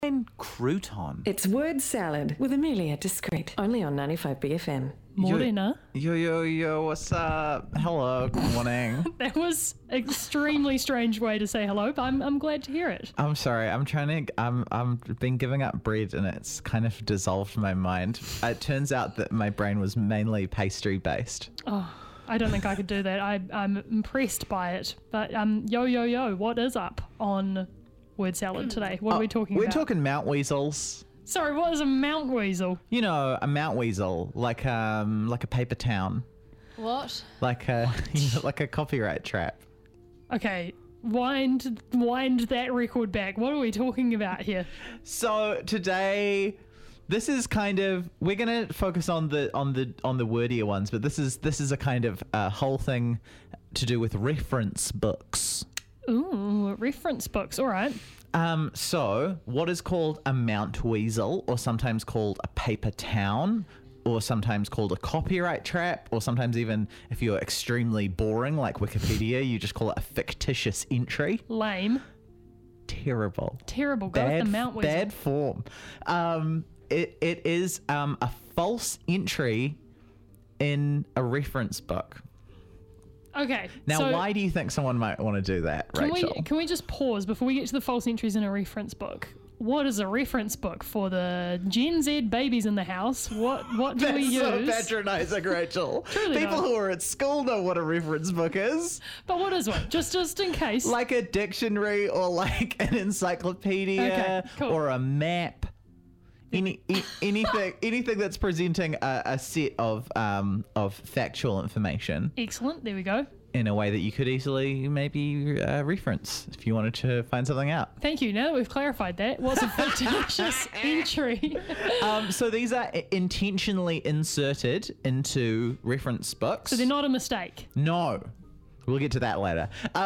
Crouton. It's Word Salad with Amelia Discreet, only on 95BFM. Morena. Yo, what's up? Hello, good morning. That was an extremely strange way to say hello, but I'm glad to hear it. I'm sorry, I'm been giving up bread and it's kind of dissolved my mind. It turns out that my brain was mainly pastry based. Oh, I don't think I could do that. I'm impressed by it. But yo, what is up on Word Salad today? What are we talking about? We're talking Mount Weasels. Sorry, what is a Mount Weasel? You know, a Mount Weasel, like a paper town. What? Like a copyright trap. Okay, wind that record back. What are we talking about here? So today, this is kind of, we're gonna focus on the wordier ones, but this is a kind of whole thing to do with reference books. Ooh, reference books. All right. So what is called a Mount Weasel, or sometimes called a paper town, or sometimes called a copyright trap, or sometimes even, if you're extremely boring like Wikipedia, you just call it a fictitious entry. Lame. Terrible. Go with the Mount Weasel. Bad form. It is a false entry in a reference book. Okay. Now, so why do you think someone might want to do that, Rachel? Can we just pause before we get to the false entries in a reference book? What is a reference book for the Gen Z babies in the house? What do we use? That's so patronising, Rachel. Truly People not. who are at school know what a reference book is. But what is one? Just in case. Like a dictionary or like an encyclopedia Okay, cool. or a map. Anything that's presenting a set of factual information Excellent. There we go. in a way that you could easily maybe reference if you wanted to find something out. Thank you. Now that we've clarified that, what's a fictitious entry? So these are intentionally inserted into reference books. So they're not a mistake. No. We'll get to that later.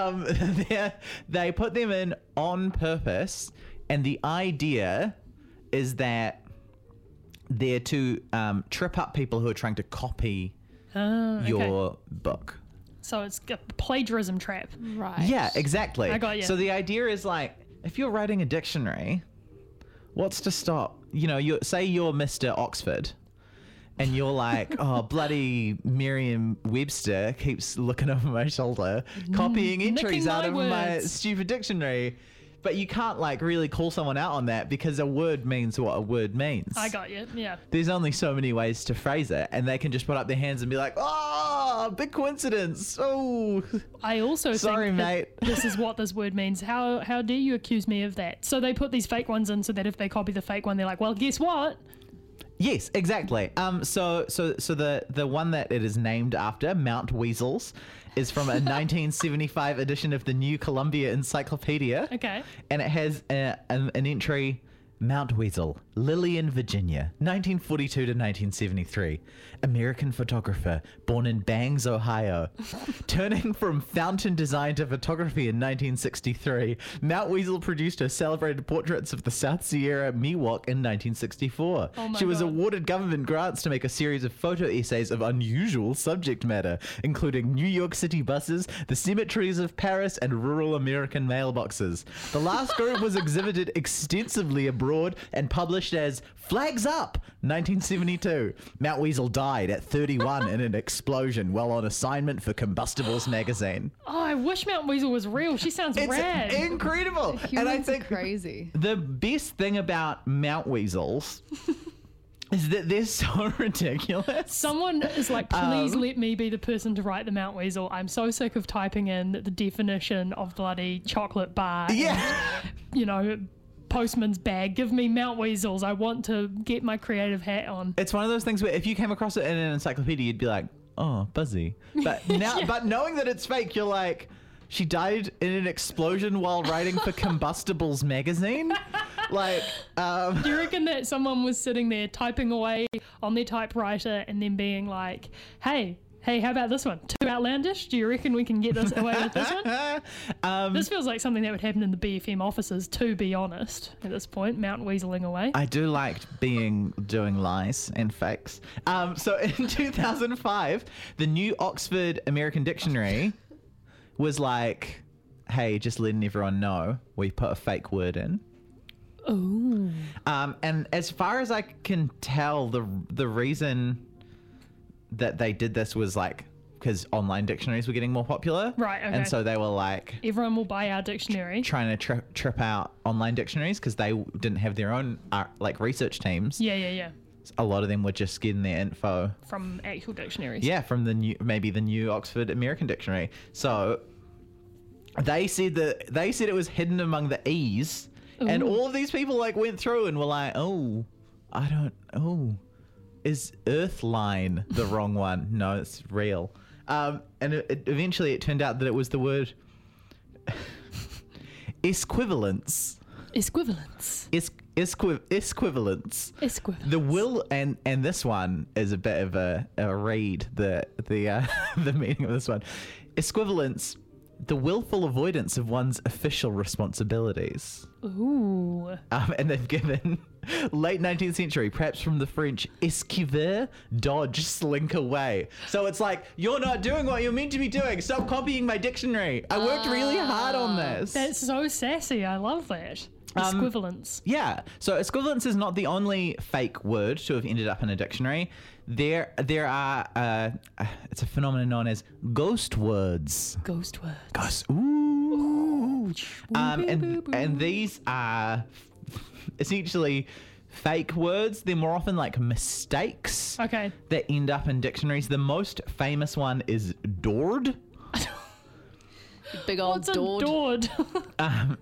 They put them in on purpose, and the idea is that they're to trip up people who are trying to copy your book. So it's a plagiarism trap. Right. Yeah, exactly. I got you. So the idea is like, if you're writing a dictionary, what's to stop? You know, say you're Mr. Oxford, and you're like, oh, bloody Merriam-Webster keeps looking over my shoulder, copying entries out of my stupid dictionary. But you can't like really call someone out on that because a word means what a word means. I got you. Yeah. There's only so many ways to phrase it, and they can just put up their hands and be like, oh, big coincidence. Oh, I also sorry, think mate. this is what this word means. How dare you accuse me of that? So they put these fake ones in so that if they copy the fake one, they're like, well, guess what? Yes, exactly. So the one that it is named after, Mount Weasels, is from a 1975 edition of the New Columbia Encyclopedia. Okay. And it has an entry, Mount Weasel, Lillian, Virginia, 1942 to 1973. American photographer, born in Bangs, Ohio. Turning from fountain design to photography in 1963, Mount Weasel produced her celebrated portraits of the South Sierra Miwok in 1964. Oh my She was God. awarded government grants to make a series of photo essays of unusual subject matter, including New York City buses, the cemeteries of Paris, and rural American mailboxes. The last group was exhibited extensively abroad and published as Flags Up, 1972. Mount Weasel died at 31 in an explosion while on assignment for Combustibles magazine. Oh, I wish Mount Weasel was real. She sounds It's rad. incredible. And I Humans are think crazy. the best thing about Mount Weasels is that they're so ridiculous. Someone is like, please let me be the person to write the Mount Weasel. I'm so sick of typing in the definition of bloody chocolate bar. Yeah. And, postman's bag. Give me Mount Weasels. I want to get my creative hat on. It's one of those things where if you came across it in an encyclopedia, you'd be like, oh, Buzzy. But now, but knowing that it's fake, you're like, she died in an explosion while writing for Combustibles magazine? Like, Do you reckon that someone was sitting there typing away on their typewriter and then being like, hey, how about this one? Too outlandish? Do you reckon we can get this away with this one? This feels like something that would happen in the BFM offices, to be honest, at this point. Mount Weaseling away. I do like doing lies and fakes. So in 2005, the New Oxford American Dictionary was like, hey, just letting everyone know we put a fake word in. Oh. And as far as I can tell, the reason that they did this was like because online dictionaries were getting more popular. Right, okay. And so they were like Everyone will buy our dictionary. trying to trip out online dictionaries because they didn't have their own like research teams. Yeah. A lot of them were just getting their info. From actual dictionaries. Yeah, from the new Oxford American Dictionary. So they said it was hidden among the E's, and Ooh. all of these people like went through and were like, is Earthline the wrong one? No, it's real. And eventually it turned out that it was the word esquivalence. Esquivalence. Esquivalence. Esquivalence. The will and this one is a bit of a read the meaning of this one. Esquivalence, the willful avoidance of one's official responsibilities. Ooh. And they've given late 19th century, perhaps from the French, esquiver, dodge, slink away. So it's like, you're not doing what you're meant to be doing. Stop copying my dictionary. I worked really hard on this. That's so sassy. I love that. Esquivalence. Yeah. So esquivalence is not the only fake word to have ended up in a dictionary. There are it's a phenomenon known as ghost words. Ghost words. Ghost. Ooh. And these are essentially fake words. They're more often like mistakes Okay. that end up in dictionaries. The most famous one is Dord. Big old What's a Dord. Dord?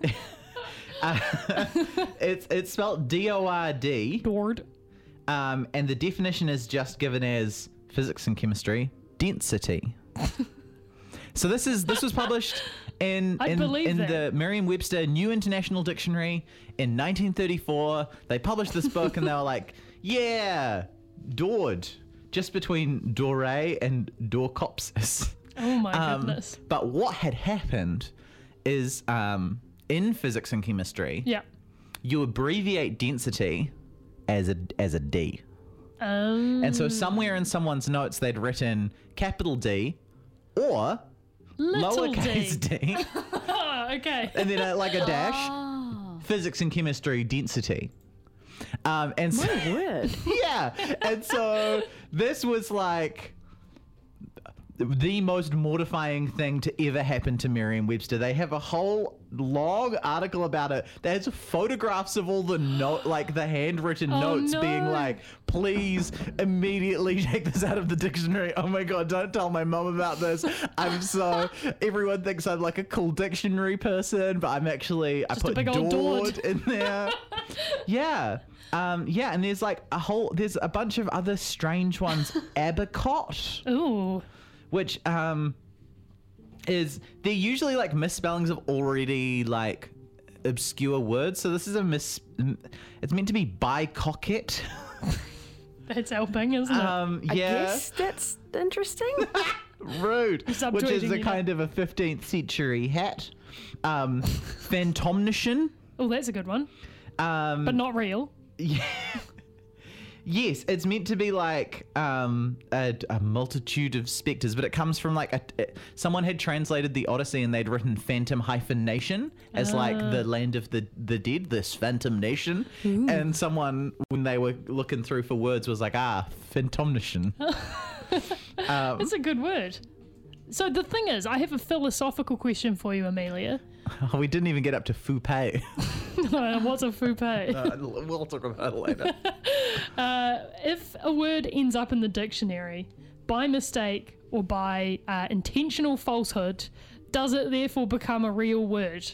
It's spelled D-O-R-D. Dord. And the definition is just given as physics and chemistry density. So this was published in believe that. the Merriam-Webster New International Dictionary in 1934. They published this book and they were like, yeah, Dord, just between Dore and Dorcopsis. Oh my goodness. But what had happened is in physics and chemistry, Yeah. you abbreviate density as a D. And so somewhere in someone's notes they'd written capital D or Little lowercase d, Oh, okay. and then like a dash, physics and chemistry density. And so, My word. yeah. And so this was like the most mortifying thing to ever happen to Merriam-Webster. They have a whole long article about it. There's photographs of all the the handwritten notes no. being like, please immediately take this out of the dictionary. Oh my God, don't tell my mom about this. Everyone thinks I'm like a cool dictionary person, but I'm actually, I Just a put big old Dord Dord. in there. Yeah. And there's like there's a bunch of other strange ones. Abacot, Ooh. which they're usually like misspellings of already like obscure words. So this is it's meant to be bicocket. That's helping, isn't it? I Yeah. guess that's interesting. Rude. Stop Which is tweeting a it kind of a 15th century hat. Phantomnician. Oh, that's a good one. But not real. Yes, it's meant to be like a multitude of spectres, but it comes from like someone had translated the Odyssey and they'd written phantom-nation as like the land of the dead, this phantom nation. And someone, when they were looking through for words, was like, phantomnician. It's a good word. So the thing is, I have a philosophical question for you, Amelia. Oh, we didn't even get up to Fupé. What's a fupe? We'll talk about it later. If a word ends up in the dictionary by mistake or by intentional falsehood, does it therefore become a real word?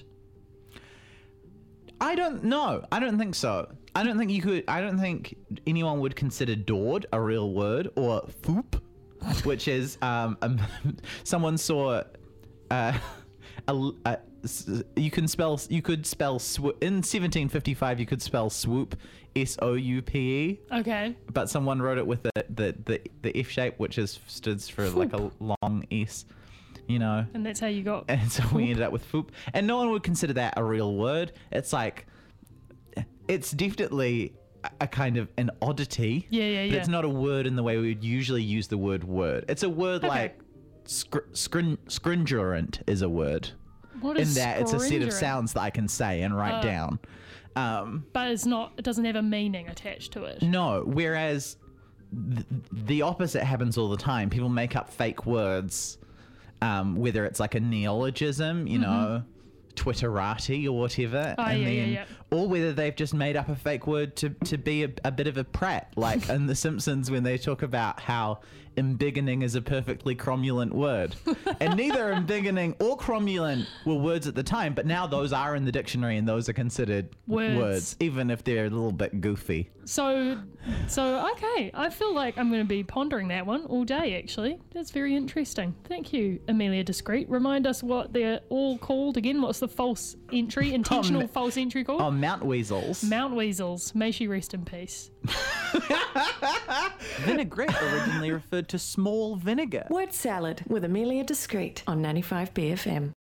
I don't know. I don't think so. I don't think anyone would consider Dord a real word, or Foop, which is someone saw you could spell in 1755 you could spell swoop SOUPE, Okay. but someone wrote it with the F shape, which stands for like a long S, And that's how you got. and so we ended up with Foop, and no one would consider that a real word. It's like, it's definitely a kind of an oddity. Yeah. But it's not a word in the way we would usually use the word. It's a word Okay. like scringulent is a word. What in is that it's a set of scrindering? sounds that I can say and write down. But it's not. It doesn't have a meaning attached to it. No, whereas the opposite happens all the time. People make up fake words, whether it's like a neologism, you know, Twitterati or whatever, or whether they've just made up a fake word to be a bit of a prat, like in The Simpsons when they talk about how embiggening is a perfectly cromulent word. And neither embiggening or cromulent were words at the time, but now those are in the dictionary and those are considered words even if they're a little bit goofy. So okay. I feel like I'm going to be pondering that one all day, actually. That's very interesting. Thank you, Amelia Discreet. Remind us what they're all called again. What's the false entry, intentional false entry called? Oh, Mount Weasels. Mount Weasels. May she rest in peace. Vinaigrette originally referred to small vinegar. Word salad with Amelia Discreet on 95 BFM.